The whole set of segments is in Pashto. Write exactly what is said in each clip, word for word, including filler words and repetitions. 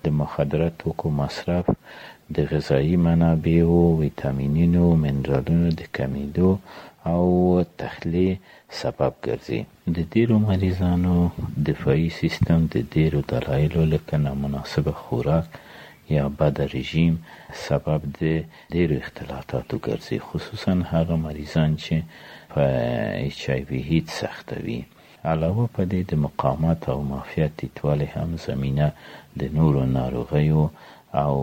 د مخدره توکو مصرف د غذایی منابعو، ویټامینونو، منرالونو د کمیدو او تخلیې سبب ګرځي. د ډیرو مریضانو دفاعي سیستم د ډیرو دلایلو لکه نامناسب خوراک یا بد رژیم سبب د ډیرو اختلالاتو ګرځي، خصوصا هغه مریضان چې په ایچ آی وي هیت سخته وي. علاوه په دې د مقاومت او معافیت ټیټوالی هم زمینه د نورو ناروغیو او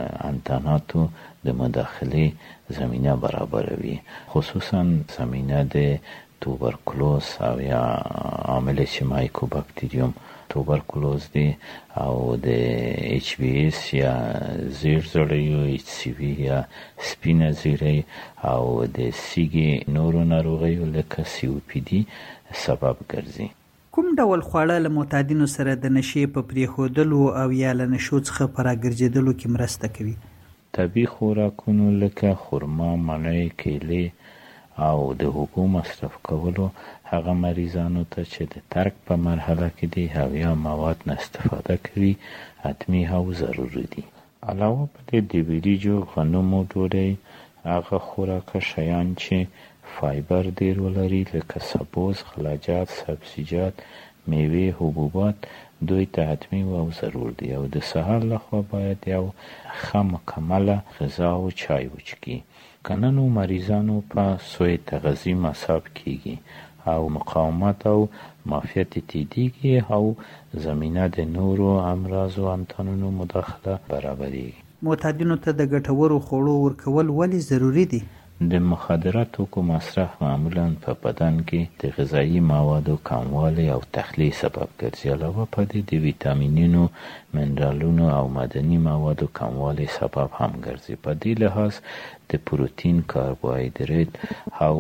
انتاناتو د مداخلې زمینه برابروي، خصوصا زمینه د توبرکلوز او یا عامل چې مایکوباکتریوم توبرکلوز دی او د ایچ بی اس یا زیر زړیو، ایچ سی وی یا سپینه زیری او د سیګي نورو ناروغیو لکه سی او پی دی سبب ګرځي. کوم ډول خواړه له معتادینو سره د نشې په پرېښودلو او یا له نشو څخه په راګرځېدلو کې مرسته کوي؟ طبیعي خوراکونو لکه خرما، مڼې، کیلې او د اوبو مصرف کولو هغه مریضانو ته چې د ترک په مرحله کې دي هویه مواد نه استفاده کوي حتمي او ضروري دي. علاوه په دې د وریجو، غنمو ډوډۍ هغه خوراکه شیان چې فایبر ډیر ولري لکه سبوس، خلاجات، سبزیجات، میوې، حبوبات دوی ته حتمي او ضرور دي او د سهار لخوا باید یو ښه مکمله غذا او چای وچکي. کننو مریضانو په سوی تغذی مصاب کیږي او مقاومت او معافیت تیدیږي او زمینه د نورو امراض او امتحانونو مداخله برابرېږي. معتادینو ته د ګټورو خوړو ورکول ولې ضروری دي؟ د مخدره توکو مصرف معمولا په بدن کې د غذایی موادو کموالی او تخلیې سبب ګرځي. علاوه په دې د ویټامینونو، منرالونو او معدني موادو کموالی سبب هم ګرځي. په دې لحاظ د پروتین، کاربوهایدریت او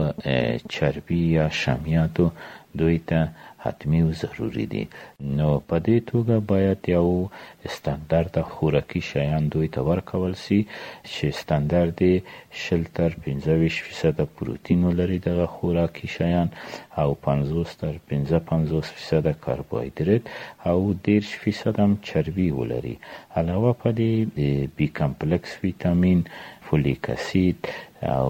چربی یا شامیاتو دوی ته حتمی او ضروری دي. نو په دې توګه باید یو استاندارد خوراکي شیان دوی ته ورکول سي چې استاندارد شل تر پنځه ویشت فیصد پروتین ولري دغه خوراکي شیان او پنځوس تر پنځه پنځوس فیصد کاربوهایدریت او دېرش فیصد هم چربی ولري. علاوه په دې د بی کمپلکس ویټامین، فولیک اسید او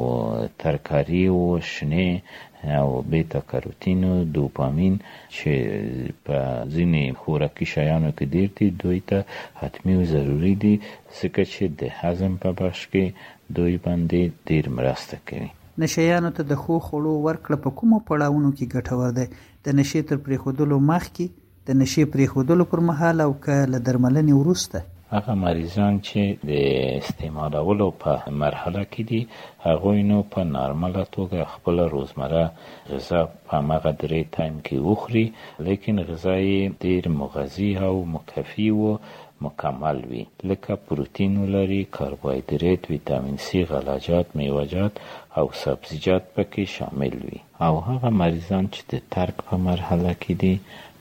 ترکاری او شنه او بیتا کاروتین او دوپامین چې په ځینې خوراکي شیانو کې ډیر دي دوی ته حتمي او ضروری دي ځکه چې د هضم په بخش کې دوی باندې ډیر مرسته کوي. نشیانو ته د ښو خوړو ورکړه په کومو پړاوونو کې ګټور دی؟ د نشې تر پرېښودلو مخکې، د نشې پرېښودلو پر مهال او که له درملنې وروسته؟ هغه مریضان چې د استعمالولو په مرحله کې دي هغوی نو په نارمله توګه خپل روزمره غذا په هغه درې ټایم کې وخوري، لیکن غذا یې ډیر مغذي او مکفي و مکمل وي لکه پروتین ولري، کاربوهایدریت، ویټامین سی، غلاجات، میوه‌جات او سبزیجات پکې شامل وي. او هغه مریضان چې د ترک په مرحله کې دي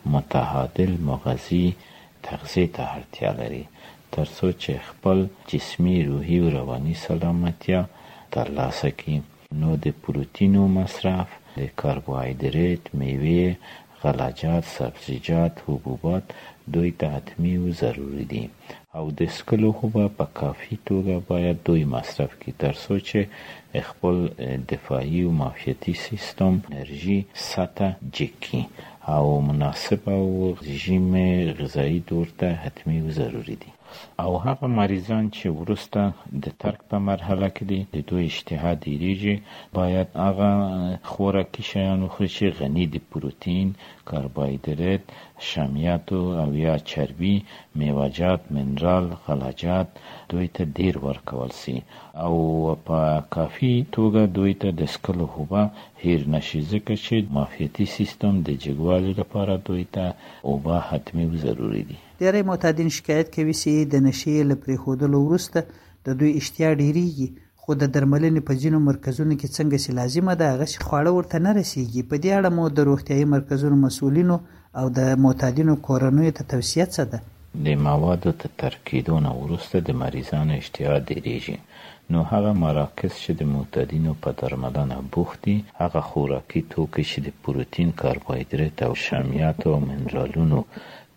متعادل مغذي تغذیه ته اړتیا لري ترڅو چې خپل جسمي، روحي او رواني سلامتیا ترلاسه کړي. نو د پروتینو مصرف، د کاربوهایدریت، میوې، غلاجات، سبزیجات، حبوبات دوی ته حتمي او ضروري دي او د څښلو اوبه په کافي توګه باید دوی مصرف کړي ترڅو چې خپل دفاعي او معافیتي سیستم انرژي سطح جګ کړي او مناسب او رژیم غذایی دور ته حتمي او ضروري دي. او هغه مریضان چې وروسته د ترک په مرحله کې دي د دوی اشتها ډیریږي باید هغه خوراکي شیان وخوري چې غني د پروتین، کاربوهایدریت، شامیاتو او یا چربي، میوه‌جات، منرال، غلاجات دوی ته ډیر ورکول سي او په کافي توګه دوی ته د څښلو اوبه هیر نشي ځکه چې معافیتي سیستم د جګوالي لپاره دوی ته اوبه حتمي او ضروري دي. ډېری معتادین شکایت کوي چې د نشې له پرېښودلو وروسته د دوی اشتها ډېریږي، خو د درملنې په ځینو مرکزونو کې څنګه چې لازمه ده هغه خواړه ورته نه رسیږي. په دې اړه مو د روغتیايي مرکزونو مسؤلینو او د معتادینو کورنیو ته توصیه څه ده؟ د موادو ته ترک کېدو نه وروسته د مریضانو اشتها ډېریږي، نو هغه مراکز چې د معتادینو په درملنه بوخت دي هغه خوراکي توکي چې د پروتین، کاربوهایدریت او شامیاتو او منرالونو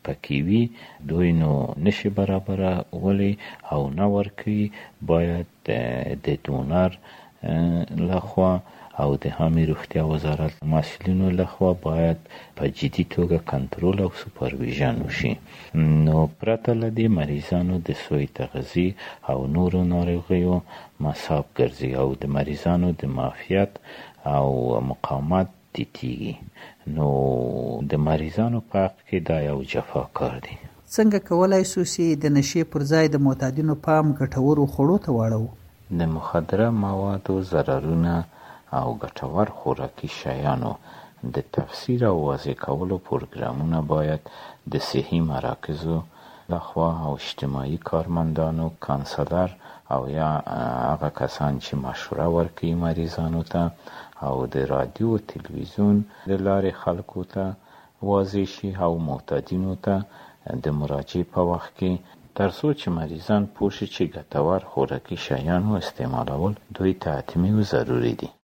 پکې وي دوی نو نشي برابرولی او نه ورکوي. باید د دونر لخوا او د عامه روغتیا وزارت مسؤلینو لخوا باید په جدي توګه کنټرول او سوپرویژن وشي. نو پرته له دې مریضانو د سوء تغذیې او نورو ناروغیو مصاب ګرځي او د مریضانو د معافیت او مقاومت ټیټیږي. نو د مریضانو په حق کې دا یو جفاکار دی. څنګه کولای شو چې د نشې پر ځای د معتادینو پام ګټورو خوړو ته واړوو؟ د مخدره موادو ضررونه او ګټور خوراکي شیانو د تفسیر او واضح کولو پروګرامونه باید د صحي مراکزو لخوا او اجتماعي کارمندانو، کانسلر او یا هغه کسان چې مشوره ورکوي مریضانو ته او د رادیو او تلویزیون د لارې خلکو ته واضح شي او معتادینو ته د مراجعې په وخت کې تر څو چې مریضان پوه شي چې ګټور خوراکي شیانو استعمالول دوی ته حتمي او ضروري دي.